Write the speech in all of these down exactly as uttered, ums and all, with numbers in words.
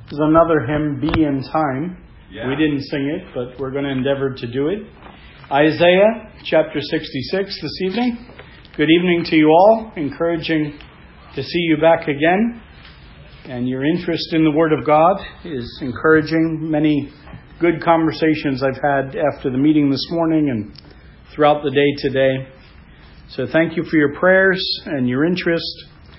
There's another hymn, Be in Time. Yeah. We didn't sing it, but we're going to endeavor to do it. Isaiah chapter sixty-six this evening. Good evening to you all. Encouraging to see you back again. And your interest in the Word of God is encouraging. Many good conversations I've had after the meeting this morning and throughout the day today. So thank you for your prayers and your interest.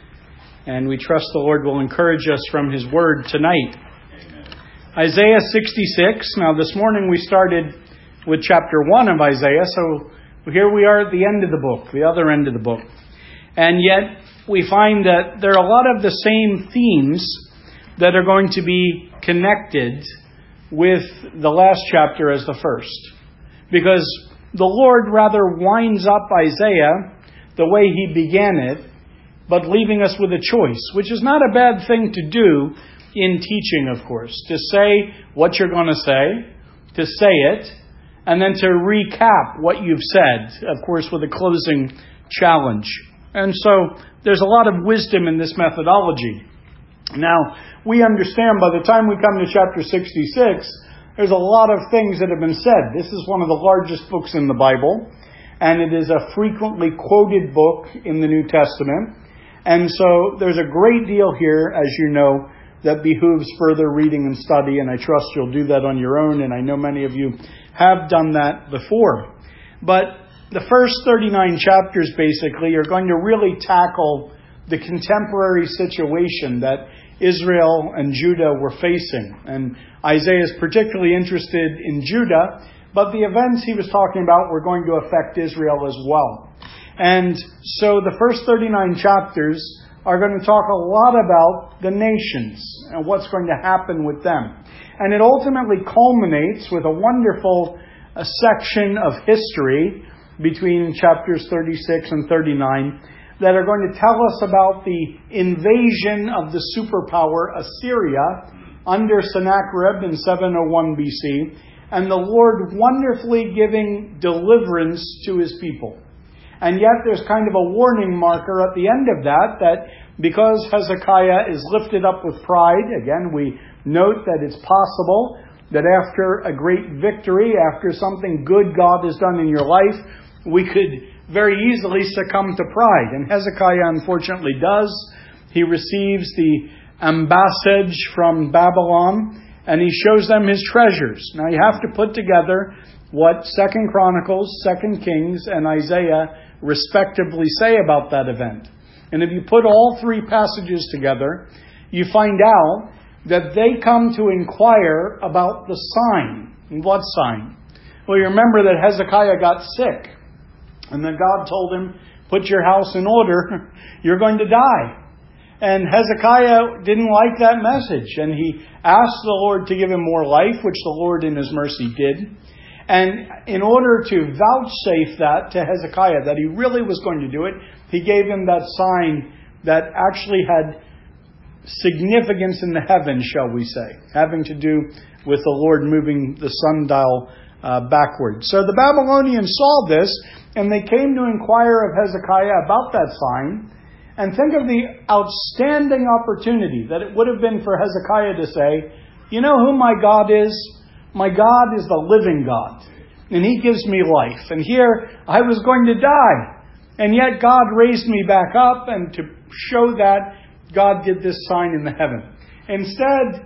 And we trust the Lord will encourage us from His Word tonight. Amen. Isaiah sixty-six. Now this morning we started with chapter one of Isaiah. So here we are at the end of the book, the other end of the book. And yet we find that there are a lot of the same themes that are going to be connected with the last chapter as the first. Because the Lord rather winds up Isaiah the way He began it, but leaving us with a choice, which is not a bad thing to do in teaching, of course. To say what you're going to say, to say it, and then to recap what you've said, of course, with a closing challenge. And so there's a lot of wisdom in this methodology. Now, we understand by the time we come to chapter sixty-six, there's a lot of things that have been said. This is one of the largest books in the Bible, and it is a frequently quoted book in the New Testament. And so there's a great deal here, as you know, that behooves further reading and study, and I trust you'll do that on your own, and I know many of you have done that before. But the first thirty-nine chapters, basically, are going to really tackle the contemporary situation that Israel and Judah were facing. And Isaiah is particularly interested in Judah, but the events he was talking about were going to affect Israel as well. And so the first thirty-nine chapters are going to talk a lot about the nations and what's going to happen with them. And it ultimately culminates with a wonderful uh, section of history between chapters thirty-six and thirty-nine that are going to tell us about the invasion of the superpower Assyria under Sennacherib in seven oh one B C, and the Lord wonderfully giving deliverance to His people. And yet there's kind of a warning marker at the end of that, that because Hezekiah is lifted up with pride, again, we note that it's possible that after a great victory, after something good God has done in your life, we could very easily succumb to pride. And Hezekiah unfortunately does. He receives the ambassage from Babylon, and he shows them his treasures. Now you have to put together what Second Chronicles, Second Kings, and Isaiah respectively say about that event. And if you put all three passages together, you find out that they come to inquire about the sign. And what sign? Well, you remember that Hezekiah got sick. And then God told him, put your house in order, you're going to die. And Hezekiah didn't like that message. And he asked the Lord to give him more life, which the Lord in His mercy did. And in order to vouchsafe that to Hezekiah, that he really was going to do it, he gave him that sign that actually had significance in the heavens, shall we say, having to do with the Lord moving the sundial uh, backward. So the Babylonians saw this, and they came to inquire of Hezekiah about that sign. And think of the outstanding opportunity that it would have been for Hezekiah to say, you know who my God is? My God is the living God, and He gives me life. And here I was going to die, and yet God raised me back up, and to show that, God did this sign in the heaven. Instead,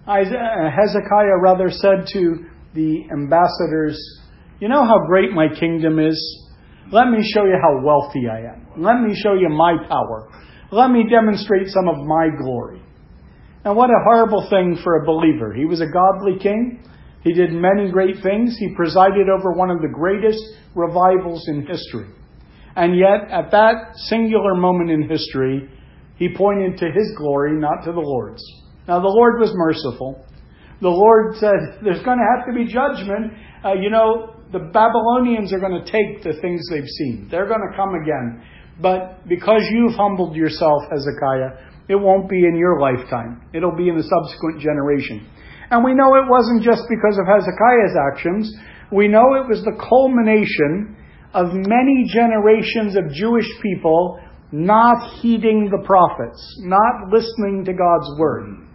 Hezekiah rather said to the ambassadors, you know how great my kingdom is? Let me show you how wealthy I am. Let me show you my power. Let me demonstrate some of my glory. And what a horrible thing for a believer. He was a godly king. He did many great things. He presided over one of the greatest revivals in history. And yet, at that singular moment in history, he pointed to his glory, not to the Lord's. Now, the Lord was merciful. The Lord said, there's going to have to be judgment. Uh, you know, the Babylonians are going to take the things they've seen. They're going to come again. But because you've humbled yourself, Hezekiah, it won't be in your lifetime. It'll be in the subsequent generation. And we know it wasn't just because of Hezekiah's actions. We know it was the culmination of many generations of Jewish people not heeding the prophets, not listening to God's word.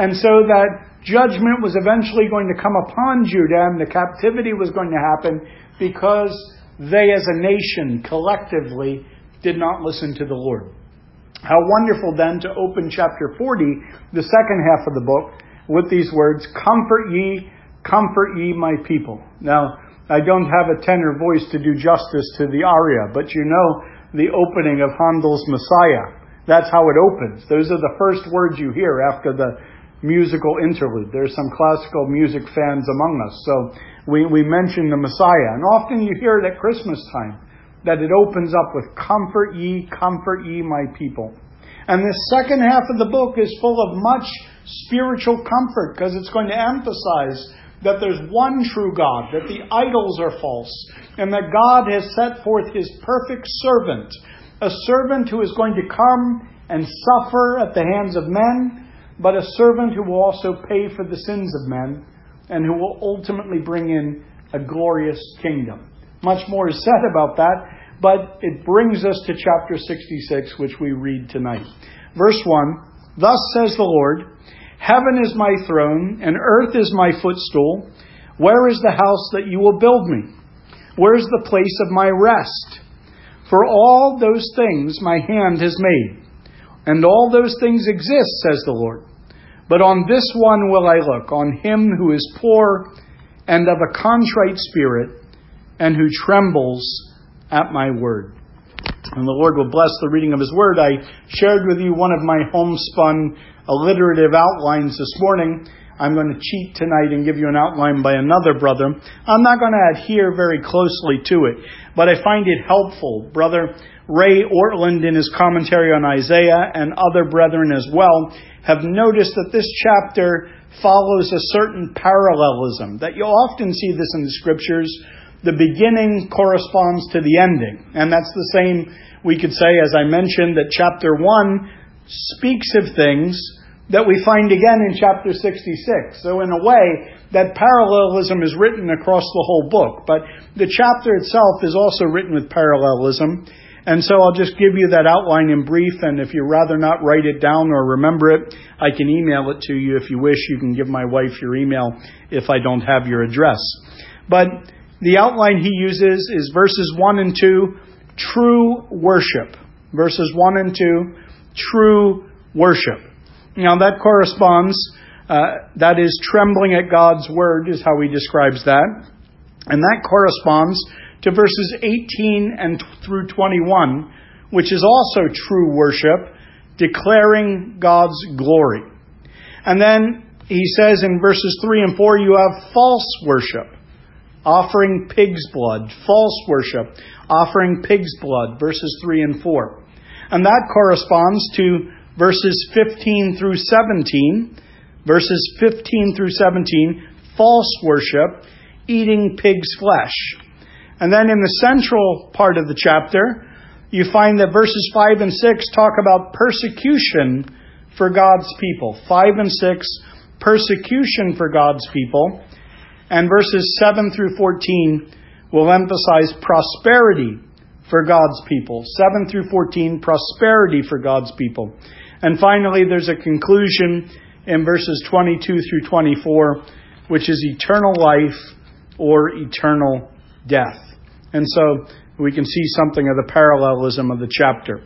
And so that judgment was eventually going to come upon Judah, and the captivity was going to happen because they as a nation collectively did not listen to the Lord. How wonderful then to open chapter forty, the second half of the book, with these words, "Comfort ye, comfort ye my people." Now, I don't have a tenor voice to do justice to the aria, but you know the opening of Handel's Messiah. That's how it opens. Those are the first words you hear after the musical interlude. There's some classical music fans among us, so we, we mention the Messiah. And often you hear it at Christmas time, that it opens up with, "Comfort ye, comfort ye my people." And this second half of the book is full of much spiritual comfort, because it's going to emphasize that there's one true God, that the idols are false, and that God has set forth His perfect servant, a servant who is going to come and suffer at the hands of men, but a servant who will also pay for the sins of men, and who will ultimately bring in a glorious kingdom. Much more is said about that, but it brings us to chapter sixty-six, which we read tonight. Verse one, "Thus says the Lord, Heaven is my throne, and earth is my footstool. Where is the house that you will build me? Where is the place of my rest? For all those things my hand has made, and all those things exist, says the Lord. But on this one will I look, on him who is poor and of a contrite spirit, and who trembles at my word." And the Lord will bless the reading of His word. I shared with you one of my homespun alliterative outlines this morning. I'm going to cheat tonight and give you an outline by another brother. I'm not going to adhere very closely to it, but I find it helpful. Brother Ray Ortland, in his commentary on Isaiah, and other brethren as well, have noticed that this chapter follows a certain parallelism, that you often see this in the Scriptures. The beginning corresponds to the ending. And that's the same, we could say, as I mentioned, that chapter one speaks of things that we find again in chapter sixty-six. So in a way, that parallelism is written across the whole book. But the chapter itself is also written with parallelism. And so I'll just give you that outline in brief. And if you'd rather not write it down or remember it, I can email it to you if you wish. You can give my wife your email if I don't have your address. But the outline he uses is verses one and two, true worship. Verses one and two, true worship. Now that corresponds, uh, that is trembling at God's word is how he describes that. And that corresponds to verses eighteen and through twenty-one, which is also true worship, declaring God's glory. And then he says in verses three and four, you have false worship, offering pig's blood. False worship, offering pig's blood, verses three and four. And that corresponds to verses fifteen through seventeen. Verses fifteen through seventeen, false worship, eating pig's flesh. And then in the central part of the chapter, you find that verses five and six talk about persecution for God's people. five and six, persecution for God's people. And verses seven through fourteen will emphasize prosperity for God's people. seven through fourteen, prosperity for God's people. And finally, there's a conclusion in verses twenty-two through twenty-four, which is eternal life or eternal death. And so we can see something of the parallelism of the chapter.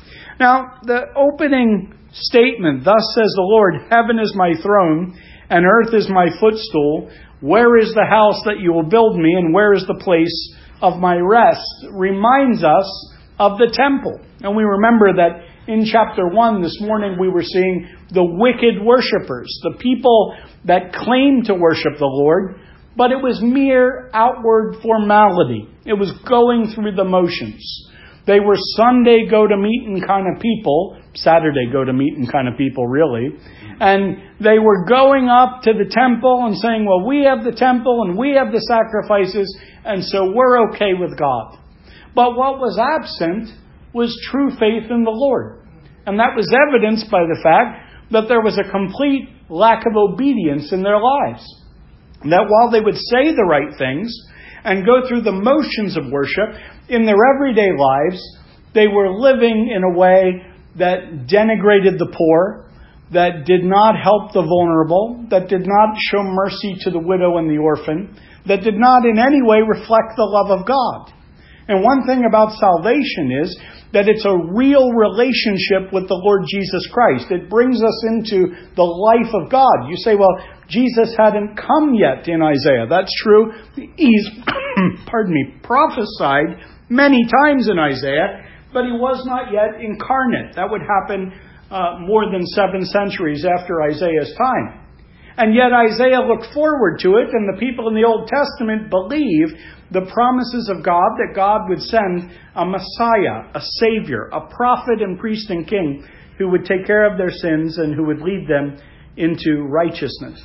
Now, the opening statement, thus says the Lord, heaven is my throne and earth is my footstool. Where is the house that you will build me, and where is the place of my rest? Reminds us of the temple. And we remember that in chapter one this morning we were seeing the wicked worshipers, the people that claim to worship the Lord, but it was mere outward formality. It was going through the motions. They were Sunday go-to-meeting kind of people, Saturday go-to-meeting kind of people, really. And they were going up to the temple and saying, well, we have the temple and we have the sacrifices, and so we're okay with God. But what was absent was true faith in the Lord. And that was evidenced by the fact that there was a complete lack of obedience in their lives. That while they would say the right things and go through the motions of worship, in their everyday lives, they were living in a way that denigrated the poor, that did not help the vulnerable, that did not show mercy to the widow and the orphan, that did not in any way reflect the love of God. And one thing about salvation is that it's a real relationship with the Lord Jesus Christ. It brings us into the life of God. You say, well, Jesus hadn't come yet in Isaiah. That's true. He's, pardon me, prophesied many times in Isaiah, but he was not yet incarnate. That would happen uh, more than seven centuries after Isaiah's time. And yet Isaiah looked forward to it, and the people in the Old Testament believe the promises of God, that God would send a Messiah, a Savior, a prophet and priest and king who would take care of their sins and who would lead them into righteousness.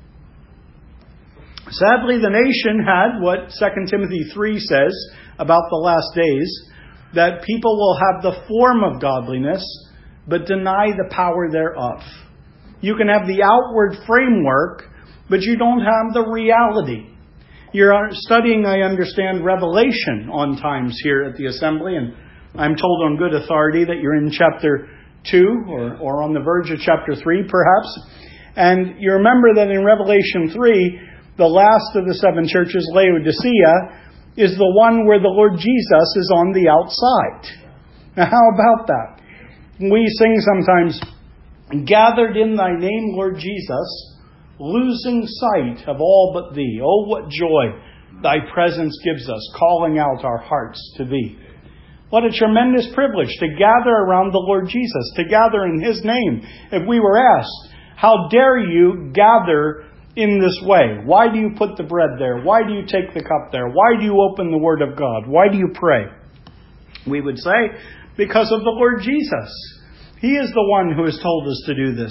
Sadly, the nation had what Second Timothy three says about the last days, that people will have the form of godliness, but deny the power thereof. You can have the outward framework, but you don't have the reality. You're studying, I understand, Revelation on times here at the assembly, and I'm told on good authority that you're in chapter two, or, or on the verge of chapter three, perhaps. And you remember that in Revelation three, the last of the seven churches, Laodicea, is the one where the Lord Jesus is on the outside. Now, how about that? We sing sometimes, "Gathered in thy name, Lord Jesus, losing sight of all but thee. Oh, what joy thy presence gives us, calling out our hearts to thee." What a tremendous privilege to gather around the Lord Jesus, to gather in his name. If we were asked, how dare you gather in this way? Why do you put the bread there? Why do you take the cup there? Why do you open the Word of God? Why do you pray? We would say, because of the Lord Jesus. He is the one who has told us to do this.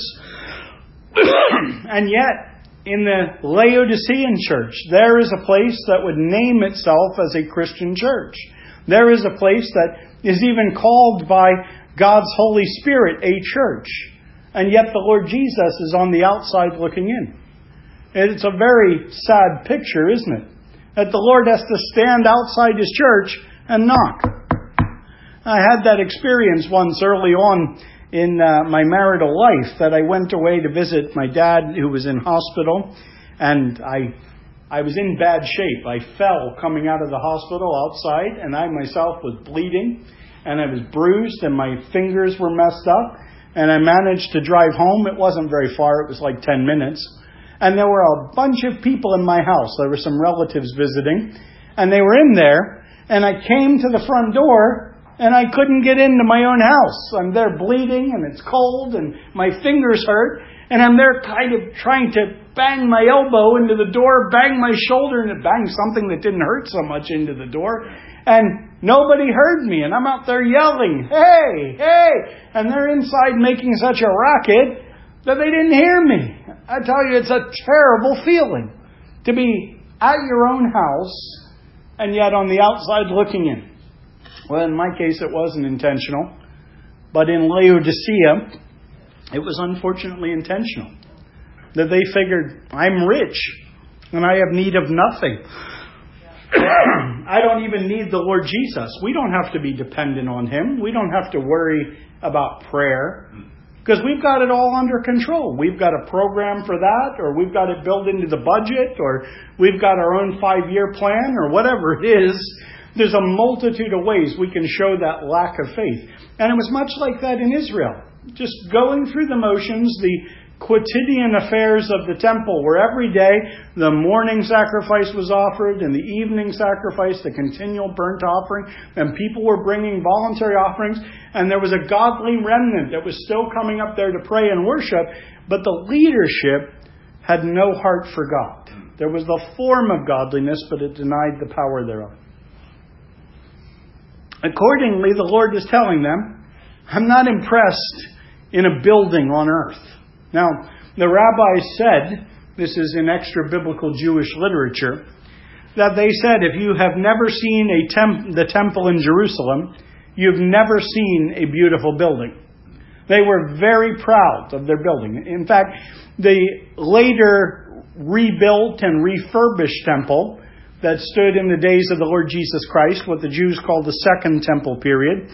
And yet, in the Laodicean church, there is a place that would name itself as a Christian church. There is a place that is even called by God's Holy Spirit a church. And yet the Lord Jesus is on the outside looking in. It's a very sad picture, isn't it? That the Lord has to stand outside his church and knock. I had that experience once early on in uh, my marital life, that I went away to visit my dad who was in hospital, and I I was in bad shape. I fell coming out of the hospital outside, and I myself was bleeding, and I was bruised, and my fingers were messed up, and I managed to drive home. It wasn't very far. It was like ten minutes. And there were a bunch of people in my house. There were some relatives visiting, and they were in there, and I came to the front door, and I couldn't get into my own house. I'm there bleeding, and it's cold, and my fingers hurt, and I'm there kind of trying to bang my elbow into the door, bang my shoulder, and bang something that didn't hurt so much into the door. And nobody heard me, and I'm out there yelling, "Hey, hey!" And they're inside making such a racket that they didn't hear me. I tell you, it's a terrible feeling to be at your own house and yet on the outside looking in. Well, in my case, it wasn't intentional. But in Laodicea, it was unfortunately intentional. That they figured, I'm rich and I have need of nothing. I don't even need the Lord Jesus. We don't have to be dependent on him. We don't have to worry about prayer. Because we've got it all under control. We've got a program for that, or we've got it built into the budget, or we've got our own five-year plan, or whatever it is. There's a multitude of ways we can show that lack of faith. And it was much like that in Israel. Just going through the motions, the quotidian affairs of the temple, where every day the morning sacrifice was offered and the evening sacrifice, the continual burnt offering, and people were bringing voluntary offerings, and there was a godly remnant that was still coming up there to pray and worship, but the leadership had no heart for God. There was the form of godliness, but it denied the power thereof. Accordingly, the Lord is telling them, I'm not impressed in a building on earth. Now, the rabbis said, this is in extra-biblical Jewish literature, that they said if you have never seen a temp- the temple in Jerusalem, you've never seen a beautiful building. They were very proud of their building. In fact, the later rebuilt and refurbished temple that stood in the days of the Lord Jesus Christ, what the Jews called the Second Temple period,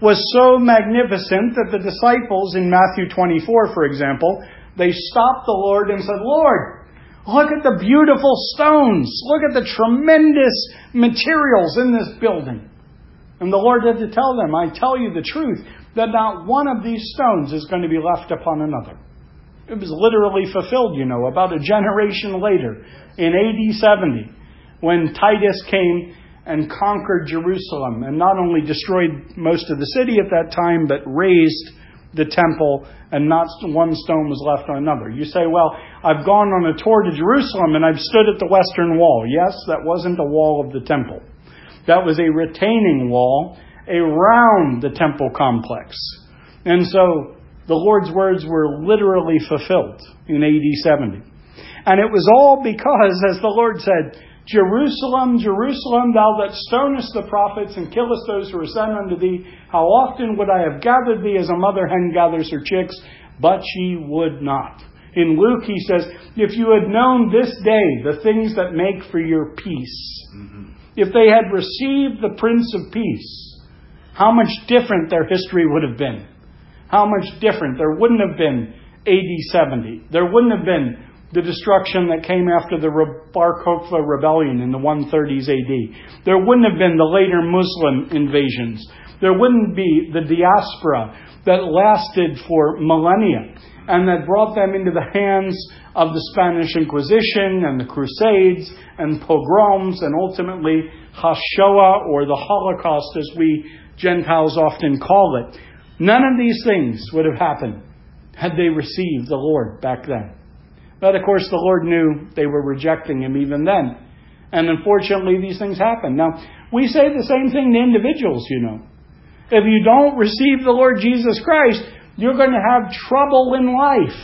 was so magnificent that the disciples in Matthew twenty-four, for example, they stopped the Lord and said, "Lord, look at the beautiful stones. Look at the tremendous materials in this building." And the Lord had to tell them, "I tell you the truth, that not one of these stones is going to be left upon another." It was literally fulfilled, you know, about a generation later in A D seventy, when Titus came and conquered Jerusalem and not only destroyed most of the city at that time, but razed the temple, and not one stone was left on another. You say, "Well, I've gone on a tour to Jerusalem and I've stood at the Western Wall." Yes, that wasn't a wall of the temple. That was a retaining wall around the temple complex. And so the Lord's words were literally fulfilled in A D seventy. And it was all because, as the Lord said, "Jerusalem, Jerusalem, thou that stonest the prophets and killest those who are sent unto thee, how often would I have gathered thee as a mother hen gathers her chicks, but ye would not." In Luke, he says, "If you had known this day the things that make for your peace," mm-hmm. if they had received the Prince of Peace, how much different their history would have been. How much different. There wouldn't have been A D seventy. There wouldn't have been the destruction that came after the Bar Kokhba rebellion in the one thirties A D. There wouldn't have been the later Muslim invasions. There wouldn't be the diaspora that lasted for millennia and that brought them into the hands of the Spanish Inquisition and the Crusades and pogroms and ultimately Hashoah, or the Holocaust as we Gentiles often call it. None of these things would have happened had they received the Lord back then. But of course the Lord knew they were rejecting Him even then. And unfortunately these things happen. Now, we say the same thing to individuals, you know. If you don't receive the Lord Jesus Christ, you're going to have trouble in life.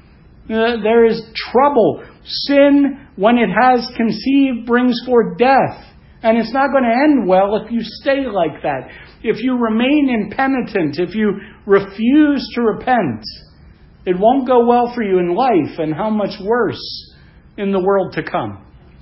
Uh, there is trouble. Sin, when it has conceived, brings forth death. And it's not going to end well if you stay like that. If you remain impenitent, if you refuse to repent, it won't go well for you in life, and how much worse in the world to come.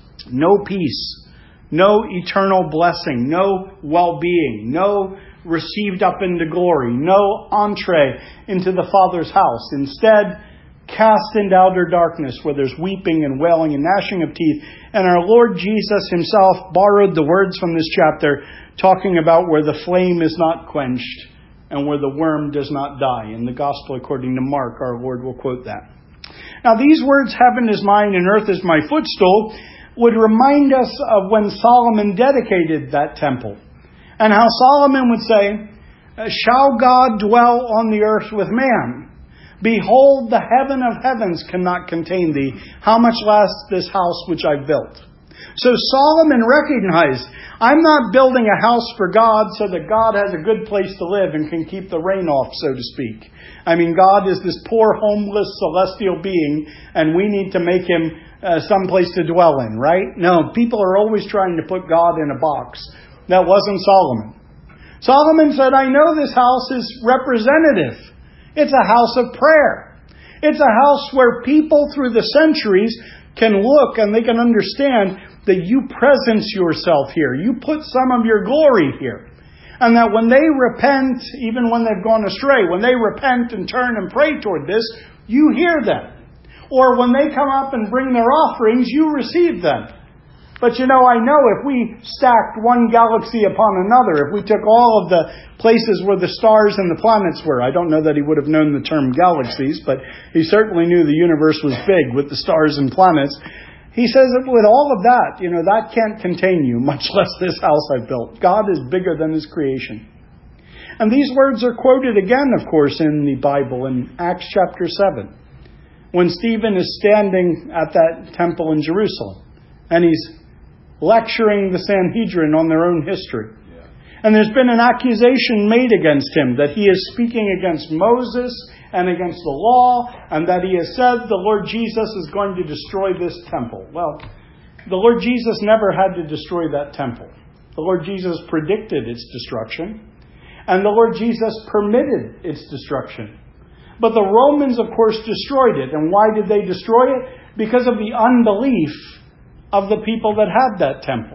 No peace, no eternal blessing, no well-being, no received up into glory, no entree into the Father's house. Instead, cast into outer darkness where there's weeping and wailing and gnashing of teeth. And our Lord Jesus Himself borrowed the words from this chapter, talking about where the flame is not quenched and where the worm does not die. In the Gospel according to Mark, our Lord will quote that. Now, these words, "Heaven is mine and earth is my footstool," would remind us of when Solomon dedicated that temple. And how Solomon would say, "Shall God dwell on the earth with man? Behold, the heaven of heavens cannot contain thee. How much less this house which I've built?" So Solomon recognized, I'm not building a house for God so that God has a good place to live and can keep the rain off, so to speak. I mean, God is this poor, homeless, celestial being, and we need to make Him uh, some place to dwell in, right? No, people are always trying to put God in a box. That wasn't Solomon. Solomon said, I know this house is representative. It's a house of prayer. It's a house where people through the centuries can look and they can understand that you presence yourself here. You put some of your glory here. And that when they repent, even when they've gone astray, when they repent and turn and pray toward this, you hear them. Or when they come up and bring their offerings, you receive them. But you know, I know if we stacked one galaxy upon another, if we took all of the places where the stars and the planets were, I don't know that he would have known the term galaxies, but he certainly knew the universe was big with the stars and planets. He says that with all of that, you know, that can't contain you, much less this house I've built. God is bigger than His creation. And these words are quoted again, of course, in the Bible in Acts chapter seven, when Stephen is standing at that temple in Jerusalem, and he's lecturing the Sanhedrin on their own history. Yeah. And there's been an accusation made against him that he is speaking against Moses and against the law, and that he has said the Lord Jesus is going to destroy this temple. Well, the Lord Jesus never had to destroy that temple. The Lord Jesus predicted its destruction, and the Lord Jesus permitted its destruction. But the Romans, of course, destroyed it. And why did they destroy it? Because of the unbelief of the people that had that temple.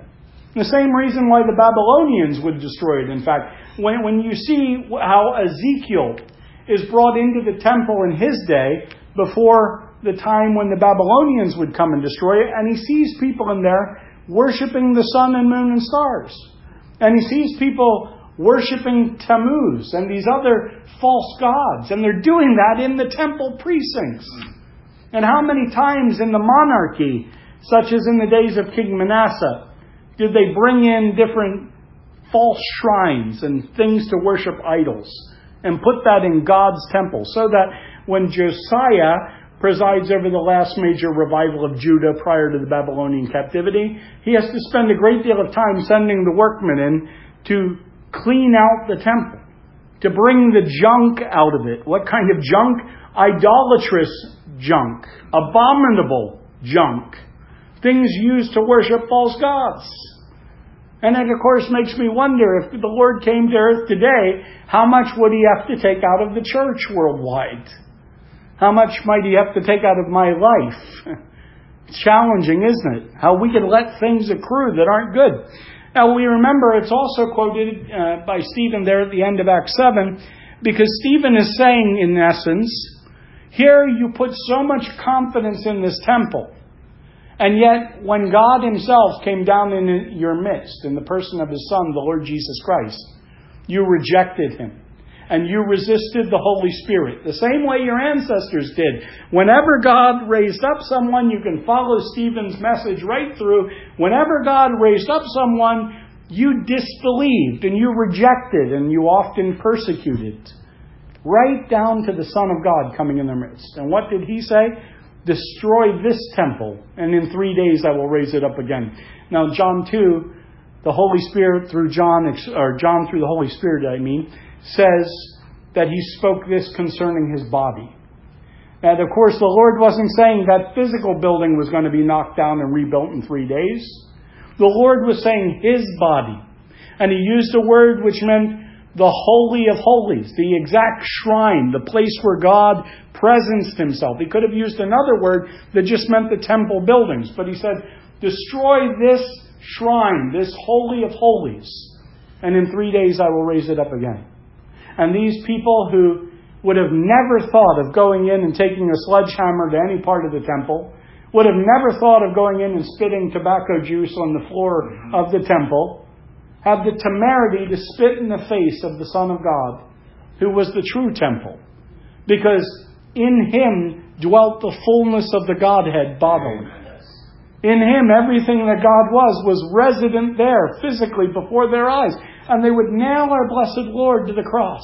The same reason why the Babylonians would destroy it. In fact, when, when you see how Ezekiel is brought into the temple in his day, before the time when the Babylonians would come and destroy it, and he sees people in there worshiping the sun and moon and stars. And he sees people worshiping Tammuz and these other false gods. And they're doing that in the temple precincts. And how many times in the monarchy, such as in the days of King Manasseh, did they bring in different false shrines and things to worship idols and put that in God's temple, so that when Josiah presides over the last major revival of Judah prior to the Babylonian captivity, he has to spend a great deal of time sending the workmen in to clean out the temple, to bring the junk out of it. What kind of junk? Idolatrous junk, abominable junk, things used to worship false gods. And it, of course, makes me wonder, if the Lord came to earth today, how much would he have to take out of the church worldwide? How much might he have to take out of my life? It's challenging, isn't it? How we can let things accrue that aren't good. Now, we remember it's also quoted uh, by Stephen there at the end of Acts seven, because Stephen is saying, in essence, here you put so much confidence in this temple. And yet, when God himself came down in your midst, in the person of his Son, the Lord Jesus Christ, you rejected him. And you resisted the Holy Spirit, the same way your ancestors did. Whenever God raised up someone, you can follow Stephen's message right through. Whenever God raised up someone, you disbelieved and you rejected and you often persecuted. Right down to the Son of God coming in their midst. And what did he say? Destroy this temple, and in three days I will raise it up again. Now, John two, the Holy Spirit through John, or John through the Holy Spirit, I mean, says that he spoke this concerning his body. And of course, the Lord wasn't saying that physical building was going to be knocked down and rebuilt in three days. The Lord was saying his body. And he used a word which meant the Holy of Holies, the exact shrine, the place where God presenced himself. He could have used another word that just meant the temple buildings. But he said, destroy this shrine, this Holy of Holies, and in three days I will raise it up again. And these people who would have never thought of going in and taking a sledgehammer to any part of the temple, would have never thought of going in and spitting tobacco juice on the floor of the temple, have the temerity to spit in the face of the Son of God, who was the true temple. Because in him dwelt the fullness of the Godhead bodily. In him, everything that God was, was resident there, physically, before their eyes. And they would nail our blessed Lord to the cross.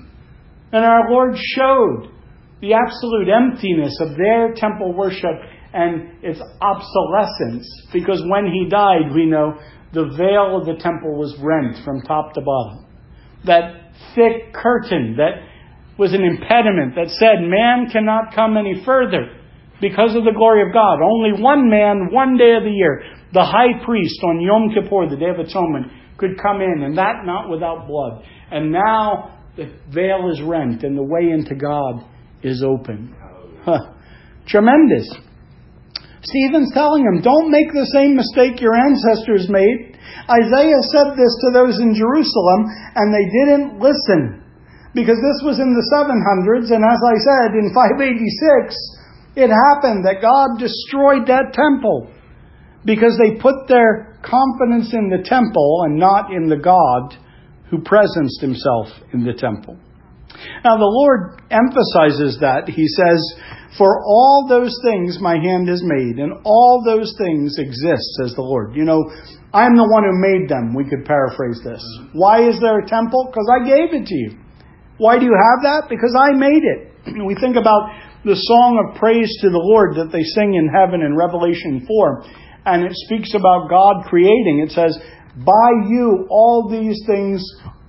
And our Lord showed the absolute emptiness of their temple worship and its obsolescence. Because when he died, we know, the veil of the temple was rent from top to bottom. That thick curtain that was an impediment that said man cannot come any further because of the glory of God. Only one man, one day of the year, the high priest on Yom Kippur, the Day of Atonement, could come in, and that not without blood. And now the veil is rent and the way into God is open. Huh. Tremendous. Stephen's telling him, don't make the same mistake your ancestors made. Isaiah said this to those in Jerusalem, and they didn't listen. Because this was in the seven hundreds, and as I said, in five eighty-six, it happened that God destroyed that temple. Because they put their confidence in the temple and not in the God who presenced himself in the temple. Now the Lord emphasizes that. He says, for all those things my hand has made, and all those things exist, says the Lord. You know, I'm the one who made them, we could paraphrase this. Why is there a temple? Because I gave it to you. Why do you have that? Because I made it. We think about the song of praise to the Lord that they sing in heaven in Revelation four. And it speaks about God creating. It says, by you all these things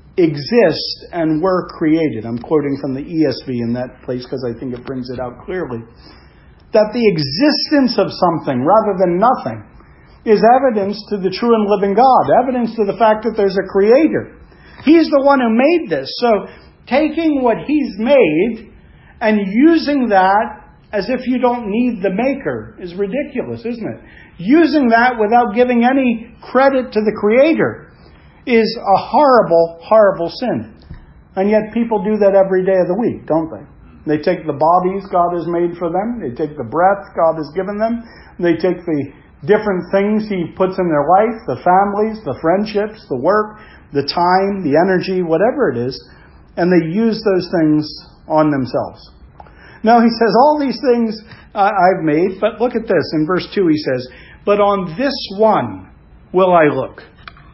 exist and were created. I'm quoting from the E S V in that place because I think it brings it out clearly. That the existence of something rather than nothing is evidence to the true and living God. Evidence to the fact that there's a creator. He's the one who made this. So taking what he's made and using that as if you don't need the Maker is ridiculous, isn't it? Using that without giving any credit to the Creator is a horrible, horrible sin. And yet people do that every day of the week, don't they? They take the bodies God has made for them. They take the breath God has given them. They take the different things He puts in their life, the families, the friendships, the work, the time, the energy, whatever it is, and they use those things on themselves. Now He says, all these things uh, I've made, but look at this. In verse two He says, but on this one will I look,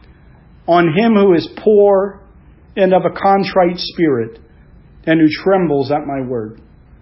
on him who is poor and of a contrite spirit, and who trembles at my word.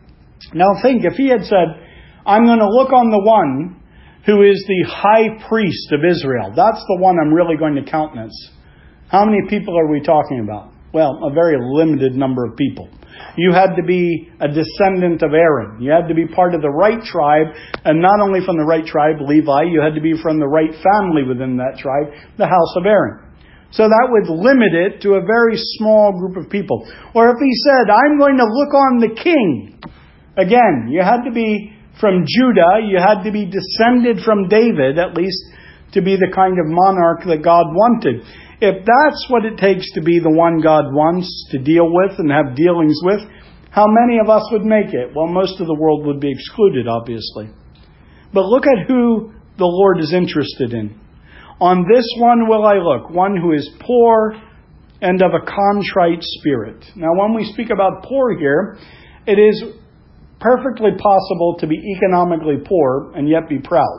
Now think, if He had said, I'm going to look on the one who is the high priest of Israel, that's the one I'm really going to countenance. How many people are we talking about? Well, a very limited number of people. You had to be a descendant of Aaron. You had to be part of the right tribe, and not only from the right tribe, Levi, you had to be from the right family within that tribe, the house of Aaron. So that would limit it to a very small group of people. Or if He said, I'm going to look on the king. Again, you had to be from Judah. You had to be descended from David, at least, to be the kind of monarch that God wanted. If that's what it takes to be the one God wants to deal with and have dealings with, how many of us would make it? Well, most of the world would be excluded, obviously. But look at who the Lord is interested in. On this one will I look, one who is poor and of a contrite spirit. Now, when we speak about poor here, it is perfectly possible to be economically poor and yet be proud.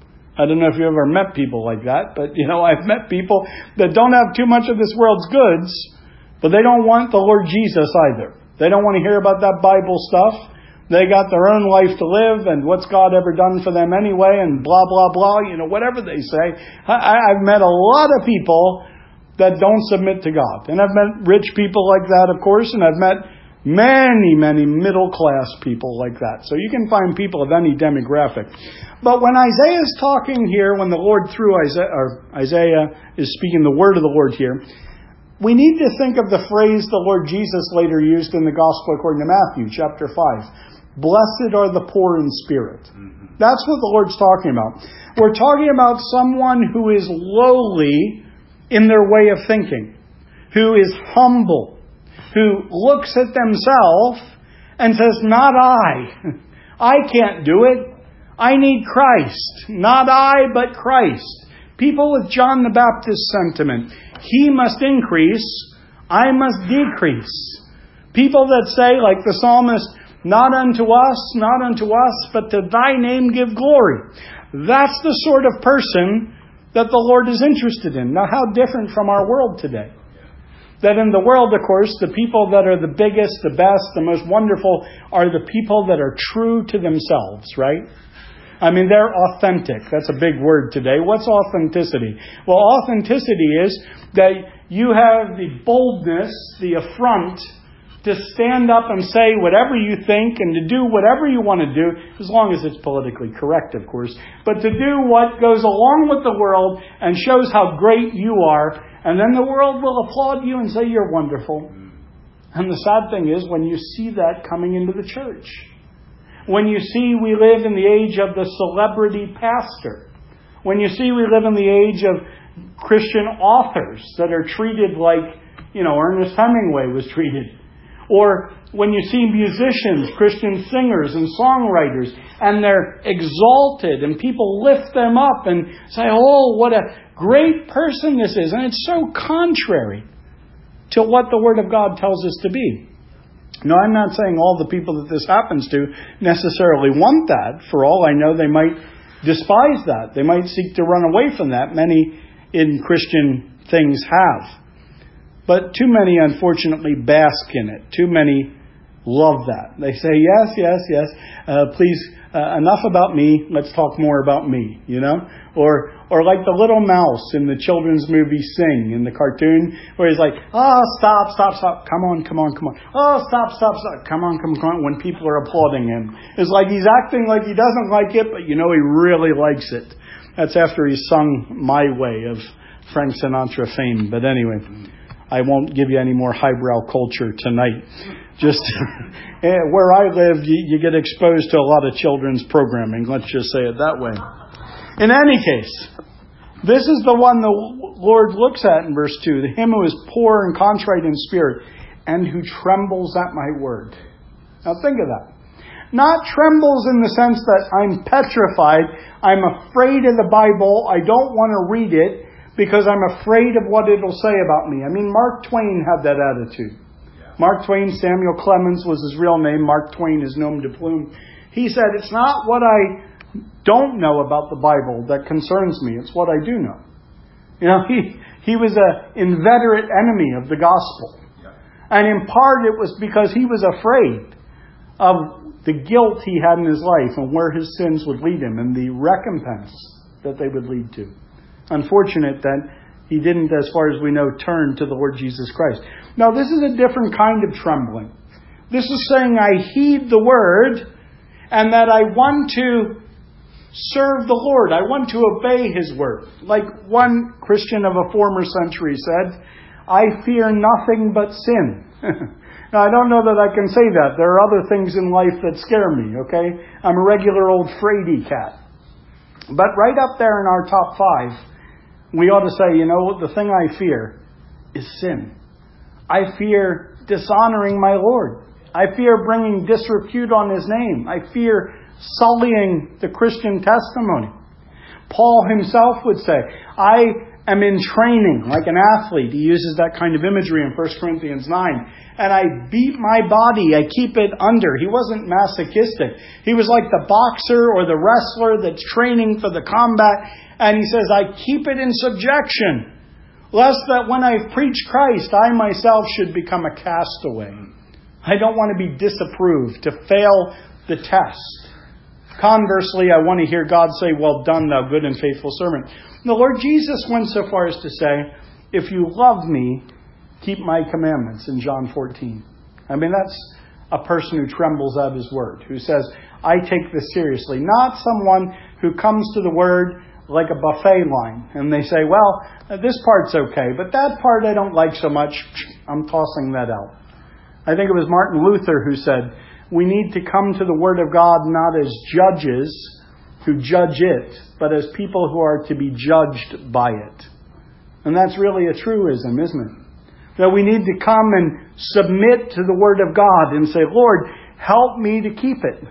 I don't know if you ever met people like that, but, you know, I've met people that don't have too much of this world's goods, but they don't want the Lord Jesus either. They don't want to hear about that Bible stuff. They got their own life to live, and what's God ever done for them anyway, and blah, blah, blah, you know, whatever they say. I, I've met a lot of people that don't submit to God. And I've met rich people like that, of course, and I've met many, many middle-class people like that. So you can find people of any demographic. But when Isaiah is talking here, when the Lord through Isaiah, or Isaiah is speaking the word of the Lord here, we need to think of the phrase the Lord Jesus later used in the Gospel according to Matthew, chapter five. Blessed are the poor in spirit. Mm-hmm. That's what the Lord's talking about. We're talking about someone who is lowly in their way of thinking, who is humble, who looks at themselves and says, not I. I can't do it. I need Christ. Not I, but Christ. People with John the Baptist sentiment. He must increase. I must decrease. People that say, like the psalmist, not unto us, not unto us, but to thy name give glory. That's the sort of person that the Lord is interested in. Now, how different from our world today? That in the world, of course, the people that are the biggest, the best, the most wonderful are the people that are true to themselves, right? I mean, they're authentic. That's a big word today. What's authenticity? Well, authenticity is that you have the boldness, the affront, to stand up and say whatever you think and to do whatever you want to do, as long as it's politically correct, of course, but to do what goes along with the world and shows how great you are, and then the world will applaud you and say you're wonderful. And the sad thing is when you see that coming into the church, when you see we live in the age of the celebrity pastor, when you see we live in the age of Christian authors that are treated like, you know, Ernest Hemingway was treated, or when you see musicians, Christian singers and songwriters, and they're exalted and people lift them up and say, oh, what a great person this is. And it's so contrary to what the Word of God tells us to be. No, I'm not saying all the people that this happens to necessarily want that. For all I know, they might despise that. They might seek to run away from that. Many in Christian things have. But too many, unfortunately, bask in it. Too many love that. They say, yes, yes, yes, uh, please, uh, enough about me. Let's talk more about me, you know? Or or like the little mouse in the children's movie Sing, in the cartoon, where he's like, oh, stop, stop, stop. Come on, come on, come on. Oh, stop, stop, stop. Come on, come on, come on. When people are applauding him. It's like he's acting like he doesn't like it, but you know he really likes it. That's after he sung My Way of Frank Sinatra fame. But anyway, I won't give you any more highbrow culture tonight. Just where I live, you, you get exposed to a lot of children's programming. Let's just say it that way. In any case, this is the one the Lord looks at in verse two. Him who is poor and contrite in spirit and who trembles at my word. Now think of that. Not trembles in the sense that I'm petrified. I'm afraid of the Bible. I don't want to read it because I'm afraid of what it'll say about me. I mean, Mark Twain had that attitude. Mark Twain, Samuel Clemens was his real name. Mark Twain is nom de plume. He said, it's not what I don't know about the Bible that concerns me. It's what I do know. You know, he, he was an inveterate enemy of the gospel. Yeah. And in part it was because he was afraid of the guilt he had in his life and where his sins would lead him and the recompense that they would lead to. Unfortunate that he didn't, as far as we know, turn to the Lord Jesus Christ. Now, this is a different kind of trembling. This is saying I heed the word and that I want to serve the Lord. I want to obey His word. Like one Christian of a former century said, I fear nothing but sin. Now, I don't know that I can say that. There are other things in life that scare me, okay? I'm a regular old fraidy cat. But right up there in our top five, we ought to say, you know, the thing I fear is sin. I fear dishonoring my Lord. I fear bringing disrepute on His name. I fear sullying the Christian testimony. Paul himself would say, I am in training like an athlete. He uses that kind of imagery in First Corinthians nine. And I beat my body. I keep it under. He wasn't masochistic. He was like the boxer or the wrestler that's training for the combat. And he says, I keep it in subjection, lest that when I preach Christ, I myself should become a castaway. I don't want to be disapproved, to fail the test. Conversely, I want to hear God say, well done, thou good and faithful servant. The Lord Jesus went so far as to say, if you love me, keep my commandments in John fourteen. I mean, that's a person who trembles at His word, who says, I take this seriously. Not someone who comes to the word like a buffet line and they say, well, this part's okay, but that part I don't like so much. I'm tossing that out. I think it was Martin Luther who said, we need to come to the Word of God not as judges who judge it, but as people who are to be judged by it. And that's really a truism, isn't it? That we need to come and submit to the Word of God and say, Lord, help me to keep it.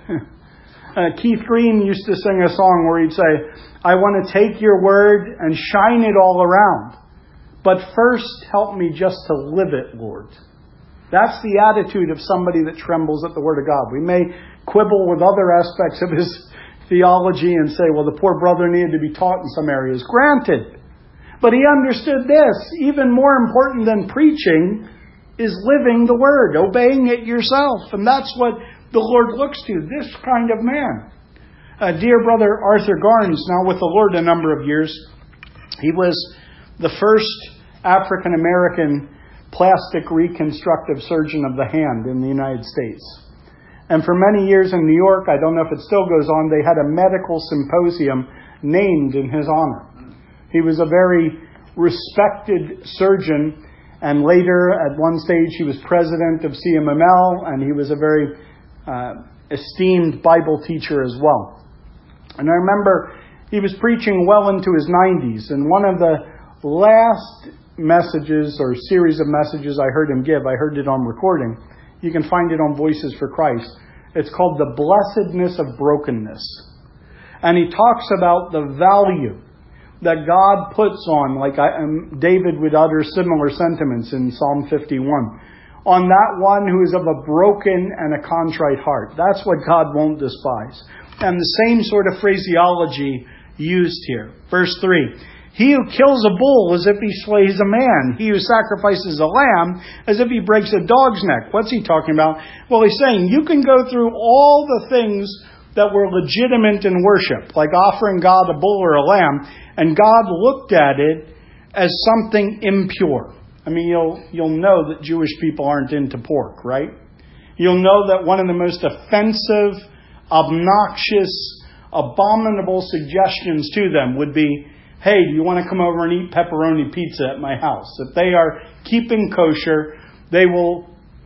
uh, Keith Green used to sing a song where he'd say, I want to take your Word and shine it all around. But first, help me just to live it, Lord. That's the attitude of somebody that trembles at the Word of God. We may quibble with other aspects of his theology and say, well, the poor brother needed to be taught in some areas. Granted. But he understood this. Even more important than preaching is living the Word, obeying it yourself. And that's what the Lord looks to, this kind of man. Uh, dear brother Arthur Garnes, now with the Lord a number of years, he was the first African-American plastic reconstructive surgeon of the hand in the United States. And for many years in New York, I don't know if it still goes on, they had a medical symposium named in his honor. He was a very respected surgeon, and later at one stage he was president of C M M L, and he was a very uh, esteemed Bible teacher as well. And I remember he was preaching well into his nineties, and one of the last messages or series of messages I heard him give, I heard it on recording. You can find it on Voices for Christ. It's called The Blessedness of Brokenness. And he talks about the value that God puts on, like I, um, David would utter similar sentiments in Psalm fifty-one, on that one who is of a broken and a contrite heart. That's what God won't despise. And the same sort of phraseology used here. Verse three. He who kills a bull as if he slays a man. He who sacrifices a lamb as if he breaks a dog's neck. What's he talking about? Well, he's saying you can go through all the things that were legitimate in worship, like offering God a bull or a lamb, and God looked at it as something impure. I mean, you'll you'll know that Jewish people aren't into pork, right? You'll know that one of the most offensive, obnoxious, abominable suggestions to them would be, hey, do you want to come over and eat pepperoni pizza at my house? If they are keeping kosher, they will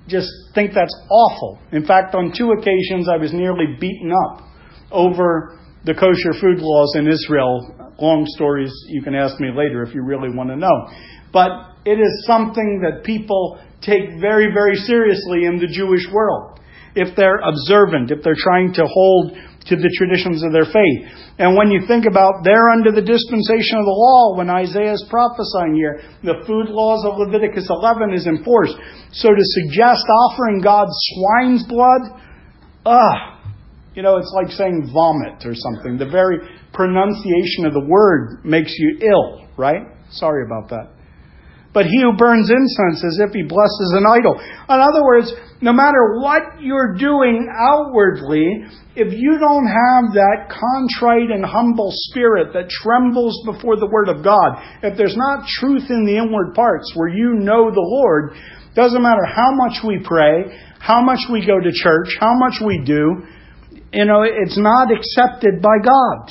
just think that's awful. In fact, on two occasions I was nearly beaten up over the kosher food laws in Israel. Long stories, you can ask me later if you really want to know. But it is something that people take very, very seriously in the Jewish world. If they're observant, if they're trying to hold to the traditions of their faith. And when you think about they're under the dispensation of the law when Isaiah is prophesying here, the food laws of Leviticus eleven is enforced. So to suggest offering God swine's blood, ugh, you know, it's like saying vomit or something. The very pronunciation of the word makes you ill, right? Sorry about that. But he who burns incense as if he blesses an idol. In other words, no matter what you're doing outwardly, if you don't have that contrite and humble spirit that trembles before the Word of God, if there's not truth in the inward parts where you know the Lord, doesn't matter how much we pray, how much we go to church, how much we do, you know, it's not accepted by God.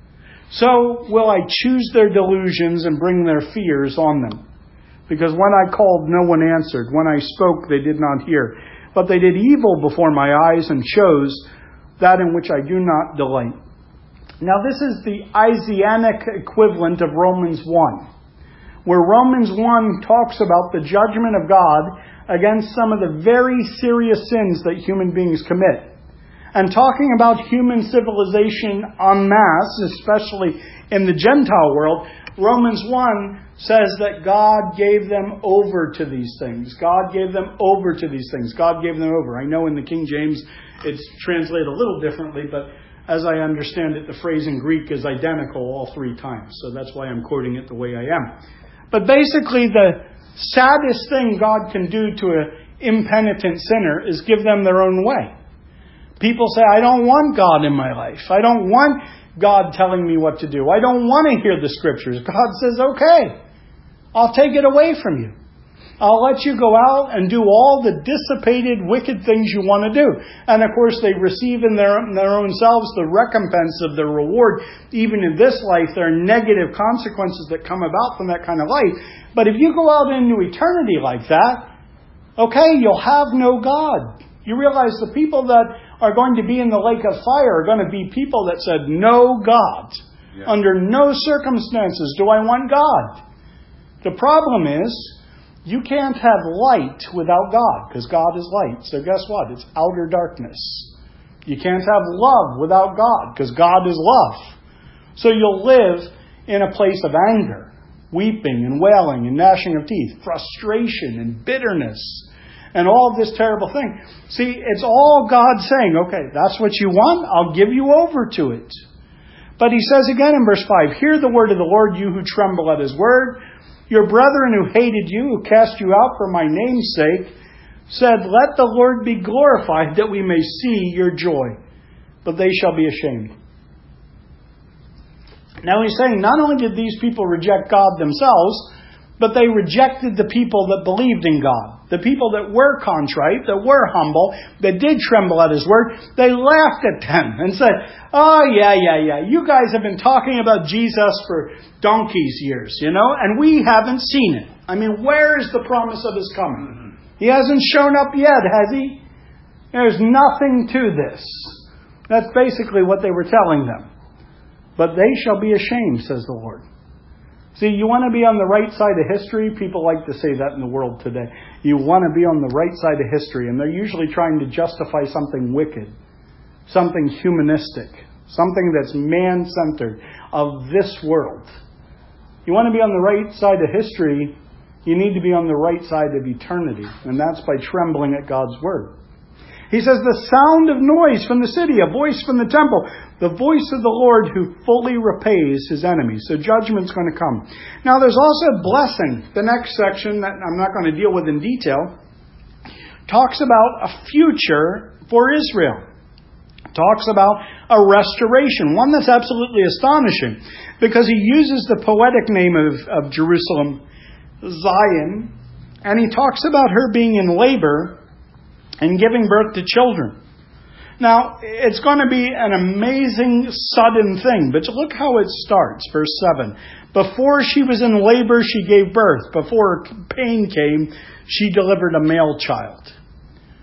So will I choose their delusions and bring their fears on them? Because when I called, no one answered. When I spoke, they did not hear. But they did evil before my eyes and chose that in which I do not delight. Now this is the Isaianic equivalent of Romans one, where Romans one talks about the judgment of God against some of the very serious sins that human beings commit. And talking about human civilization en masse, especially in the Gentile world, Romans one says that God gave them over to these things. God gave them over to these things. God gave them over. I know in the King James it's translated a little differently, but as I understand it, the phrase in Greek is identical all three times. So that's why I'm quoting it the way I am. But basically the saddest thing God can do to an impenitent sinner is give them their own way. People say, I don't want God in my life. I don't want God telling me what to do. I don't want to hear the Scriptures. God says, okay, I'll take it away from you. I'll let you go out and do all the dissipated, wicked things you want to do. And of course, they receive in their, in their own selves the recompense of their reward. Even in this life, there are negative consequences that come about from that kind of life. But if you go out into eternity like that, okay, you'll have no God. You realize the people that are going to be in the lake of fire are going to be people that said, no God. Yeah. Under no circumstances do I want God. The problem is, you can't have light without God, because God is light. So guess what? It's outer darkness. You can't have love without God, because God is love. So you'll live in a place of anger, weeping and wailing and gnashing of teeth, frustration and bitterness, and all of this terrible thing. See, it's all God saying, okay, that's what you want? I'll give you over to it. But he says again in verse five, hear the word of the Lord, you who tremble at his word. Your brethren who hated you, who cast you out for my name's sake, said, let the Lord be glorified that we may see your joy. But they shall be ashamed. Now he's saying not only did these people reject God themselves, but they rejected the people that believed in God. The people that were contrite, that were humble, that did tremble at his word, they laughed at them and said, oh, yeah, yeah, yeah, you guys have been talking about Jesus for donkey's years, you know, and we haven't seen it. I mean, where is the promise of his coming? He hasn't shown up yet, has he? There's nothing to this. That's basically what they were telling them. But they shall be ashamed, says the Lord. See, you want to be on the right side of history? People like to say that in the world today. You want to be on the right side of history, and they're usually trying to justify something wicked, something humanistic, something that's man-centered of this world. You want to be on the right side of history, you need to be on the right side of eternity, and that's by trembling at God's word. He says, the sound of noise from the city, a voice from the temple, the voice of the Lord who fully repays his enemies. So judgment's going to come. Now there's also blessing. The next section that I'm not going to deal with in detail talks about a future for Israel. Talks about a restoration, one that's absolutely astonishing, because he uses the poetic name of, of Jerusalem, Zion, and he talks about her being in labor and giving birth to children. Now, it's going to be an amazing, sudden thing, but look how it starts, verse seven. Before she was in labor, she gave birth. Before pain came, she delivered a male child.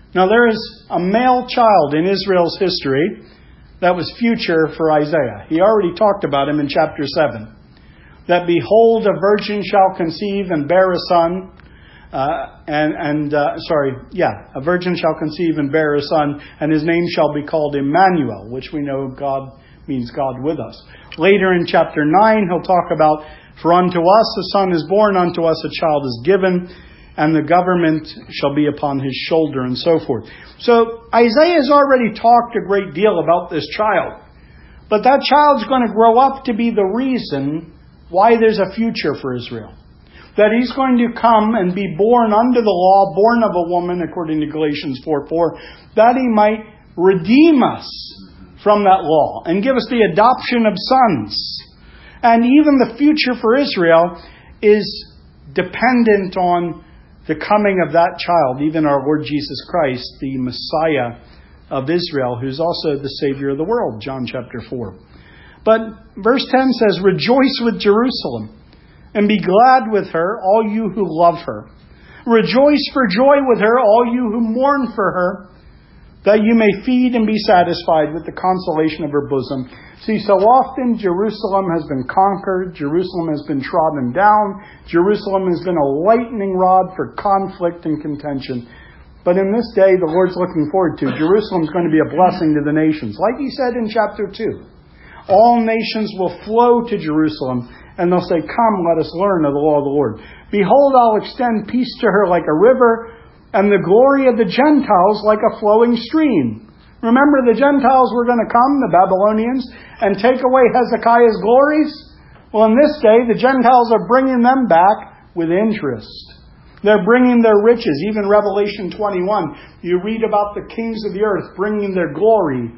Now there is a male child in Israel's history that was future for Isaiah. He already talked about him in chapter seven. That behold, a virgin shall conceive and bear a son. Uh, and, and uh, sorry, yeah, a virgin shall conceive and bear a son, and his name shall be called Emmanuel, which we know God means God with us. Later in chapter nine, he'll talk about, for unto us a son is born, unto us a child is given, and the government shall be upon his shoulder, and so forth. So Isaiah has already talked a great deal about this child. But that child's going to grow up to be the reason why there's a future for Israel. That he's going to come and be born under the law, born of a woman, according to Galatians four four, that he might redeem us from that law and give us the adoption of sons. And even the future for Israel is dependent on the coming of that child, even our Lord Jesus Christ, the Messiah of Israel, who's also the Savior of the world, John chapter four. But verse ten says, rejoice with Jerusalem, and be glad with her, all you who love her. Rejoice for joy with her, all you who mourn for her, that you may feed and be satisfied with the consolation of her bosom. See, so often Jerusalem has been conquered. Jerusalem has been trodden down. Jerusalem has been a lightning rod for conflict and contention. But in this day, the Lord's looking forward to. Jerusalem's going to be a blessing to the nations. Like he said in chapter two. All nations will flow to Jerusalem, and they'll say, come, let us learn of the law of the Lord. Behold, I'll extend peace to her like a river, and the glory of the Gentiles like a flowing stream. Remember, the Gentiles were going to come, the Babylonians, and take away Hezekiah's glories? Well, in this day, the Gentiles are bringing them back with interest. They're bringing their riches. Even Revelation twenty-one, you read about the kings of the earth bringing their glory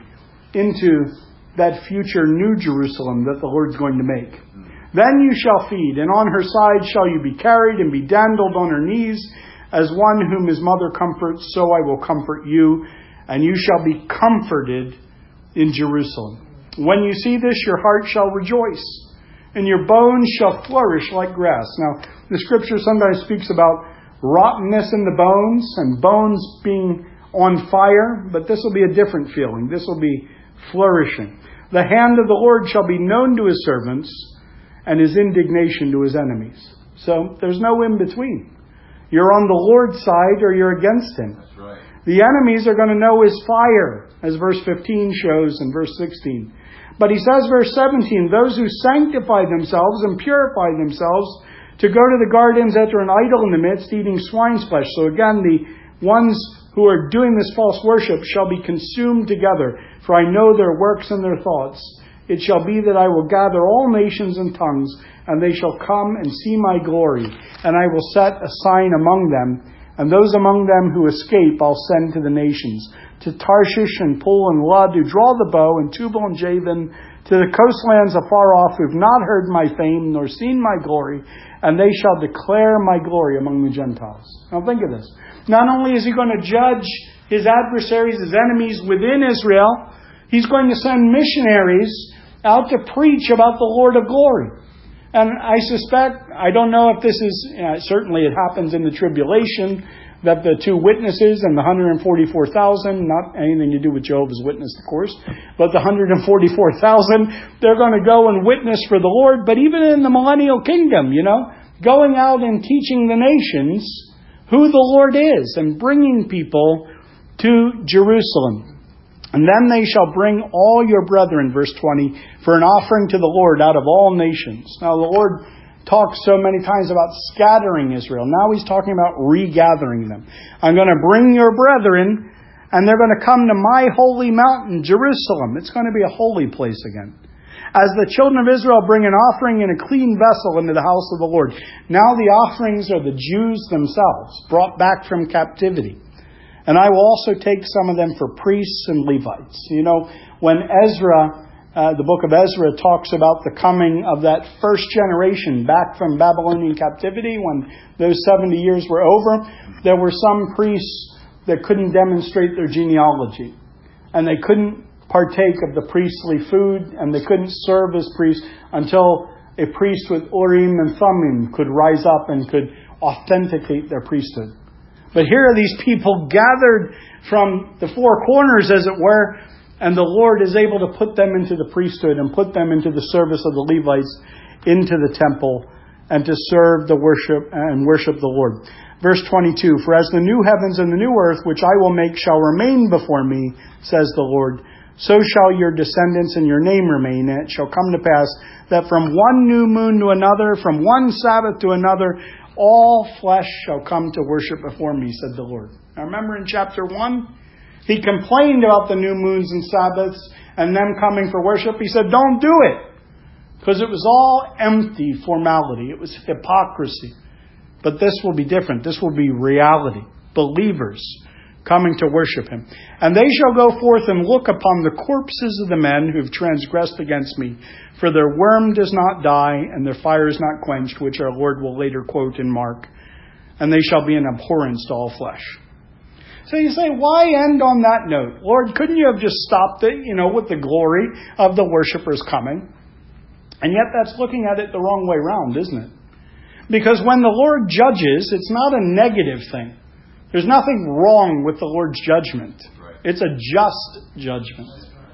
into that future new Jerusalem that the Lord's going to make. Then you shall feed, and on her side shall you be carried, and be dandled on her knees, as one whom his mother comforts, so I will comfort you, and you shall be comforted in Jerusalem. When you see this, your heart shall rejoice, and your bones shall flourish like grass. Now, the scripture sometimes speaks about rottenness in the bones, and bones being on fire, but this will be a different feeling. This will be flourishing. The hand of the Lord shall be known to his servants, and his indignation to his enemies. So there's no in between. You're on the Lord's side or you're against him. That's right. The enemies are going to know his fire, as verse fifteen shows and verse sixteen. But he says, verse seventeen, those who sanctify themselves and purify themselves to go to the gardens enter an idol in the midst, eating swine's flesh. So again, the ones who are doing this false worship shall be consumed together, for I know their works and their thoughts. It shall be that I will gather all nations and tongues, and they shall come and see my glory. And I will set a sign among them, and those among them who escape I'll send to the nations, to Tarshish and Pul and Lud, who draw the bow, and Tubal and Javan, to the coastlands afar off, who have not heard my fame, nor seen my glory, and they shall declare my glory among the Gentiles. Now think of this. Not only is he going to judge his adversaries, his enemies within Israel, he's going to send missionaries out to preach about the Lord of glory. And I suspect, I don't know if this is, uh, certainly it happens in the tribulation, that the two witnesses and the one hundred forty-four thousand, not anything to do with Jehovah's Witness, of course, but the one hundred forty-four thousand, they're going to go and witness for the Lord. But even in the millennial kingdom, you know, going out and teaching the nations who the Lord is and bringing people to Jerusalem. And then they shall bring all your brethren, verse twenty, for an offering to the Lord out of all nations. Now the Lord talks so many times about scattering Israel. Now he's talking about regathering them. I'm going to bring your brethren, and they're going to come to my holy mountain, Jerusalem. It's going to be a holy place again. As the children of Israel bring an offering in a clean vessel into the house of the Lord. Now the offerings are the Jews themselves, brought back from captivity. And I will also take some of them for priests and Levites. You know, when Ezra, uh, the book of Ezra talks about the coming of that first generation back from Babylonian captivity, when those seventy years were over, there were some priests that couldn't demonstrate their genealogy. And they couldn't partake of the priestly food, and they couldn't serve as priests until a priest with Urim and Thummim could rise up and could authenticate their priesthood. But here are these people gathered from the four corners, as it were, and the Lord is able to put them into the priesthood and put them into the service of the Levites into the temple and to serve the worship and worship the Lord. Verse twenty-two, for as the new heavens and the new earth, which I will make, shall remain before me, says the Lord, so shall your descendants and your name remain. And it shall come to pass that from one new moon to another, from one Sabbath to another, all flesh shall come to worship before me, said the Lord. Now remember in chapter one, he complained about the new moons and Sabbaths and them coming for worship. He said, don't do it. Because it was all empty formality. It was hypocrisy. But this will be different. This will be reality. Believers coming to worship Him. And they shall go forth and look upon the corpses of the men who have transgressed against me. For their worm does not die, and their fire is not quenched, which our Lord will later quote in Mark. And they shall be an abhorrence to all flesh. So you say, why end on that note? Lord, couldn't you have just stopped it, you know, with the glory of the worshipers coming? And yet that's looking at it the wrong way round, isn't it? Because when the Lord judges, it's not a negative thing. There's nothing wrong with the Lord's judgment. Right. It's a just judgment.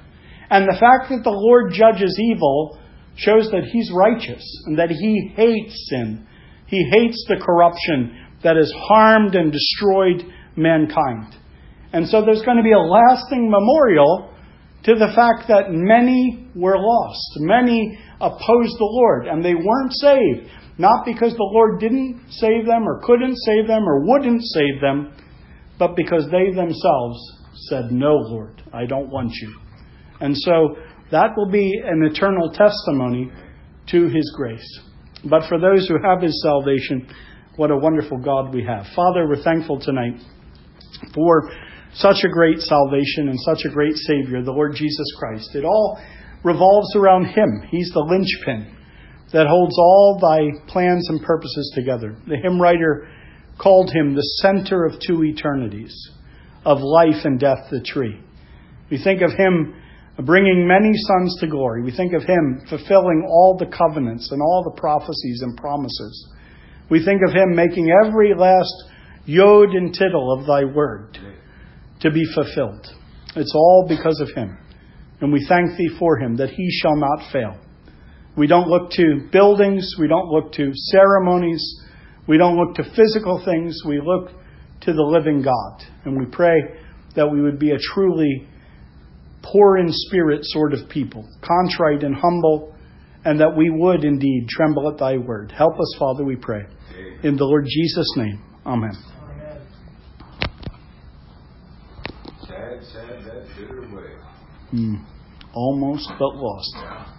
And the fact that the Lord judges evil shows that He's righteous and that He hates sin. He hates the corruption that has harmed and destroyed mankind. And so there's going to be a lasting memorial to the fact that many were lost. Many opposed the Lord and they weren't saved. Not because the Lord didn't save them or couldn't save them or wouldn't save them, but because they themselves said, no, Lord, I don't want you. And so that will be an eternal testimony to His grace. But for those who have His salvation, what a wonderful God we have. Father, we're thankful tonight for such a great salvation and such a great Savior, the Lord Jesus Christ. It all revolves around Him. He's the linchpin that holds all thy plans and purposes together. The hymn writer called Him the center of two eternities, of life and death, the tree. We think of Him bringing many sons to glory. We think of Him fulfilling all the covenants and all the prophecies and promises. We think of Him making every last yod and tittle of thy word to be fulfilled. It's all because of Him. And we thank Thee for Him, that He shall not fail. We don't look to buildings. We don't look to ceremonies. We don't look to physical things. We look to the living God. And we pray that we would be a truly poor in spirit sort of people, contrite and humble, and that we would indeed tremble at Thy word. Help us, Father, we pray. In the Lord Jesus' name. Amen. Sad, sad, that bitter way. Mm, almost but lost.